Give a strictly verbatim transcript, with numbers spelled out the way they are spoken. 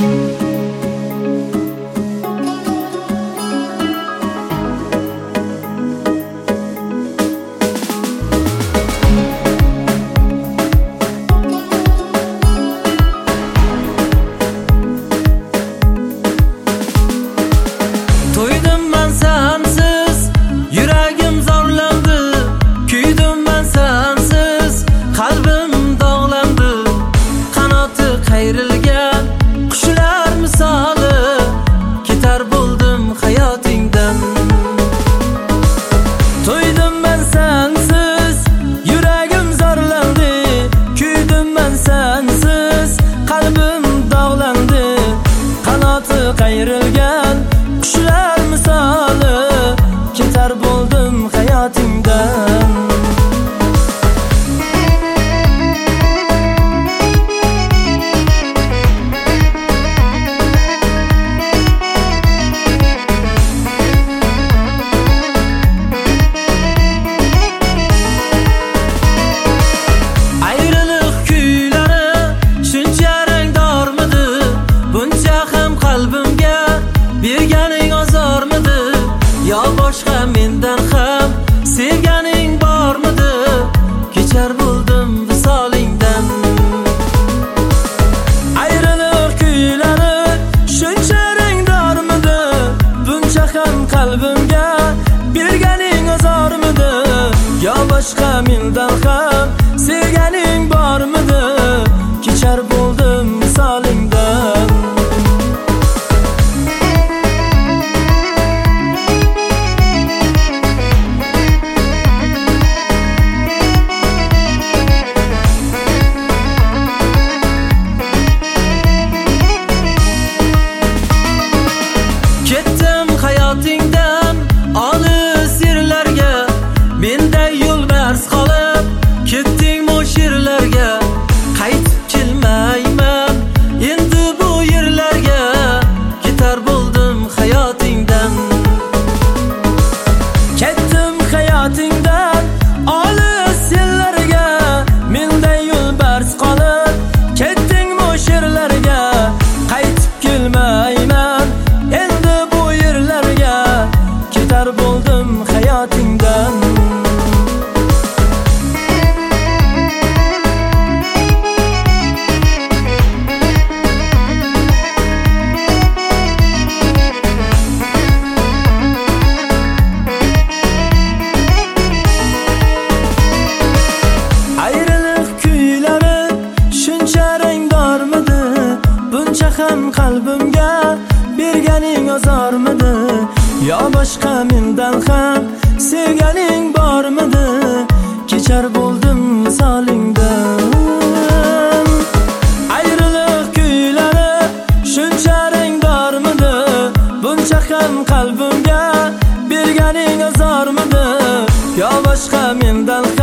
Qayrilgan qushlar misoli ketar bo'ldim hayotingdan. Ayriliq kuylari shuncha rangdormidi, buncha ham qalbimga berganing ozormidi, yo boshqa mendan ham sevganing bormidi? Kechar bo'ldim visolingdan. Ayriliq kuylari shuncha rangdormidi, buncha ham qalbimga berganing ozormidi, yo boshqa mendan ham sevganing bormidi? Kechar bo'ldim visolingdan. Ketdim hayotingdan olis yerlarga, menday yo'lbars qolib ketding bu yerlarga. Qaytib kelmayman endi bu yerlarga, ketar bo'ldim hayotingdan. Ketdim hayotingdan olis yerlarga, menday yo'lbars qolib ketding bu yerlarga. Qaytib kelmayman endi bu yerlarga, ketar bo'ldim hayotingdan. Ayriliq kuylari shuncha rangdormidi, buncha ham qalbimga berganing ozormidi, yo boshqa mendan ham sevganing bormidi? Kechar bo'ldim visolingdan. Ayriliq kuylari shuncha rangdormidi, buncha ham qalbimga berganing ozormidi, yo boshqa mendan ham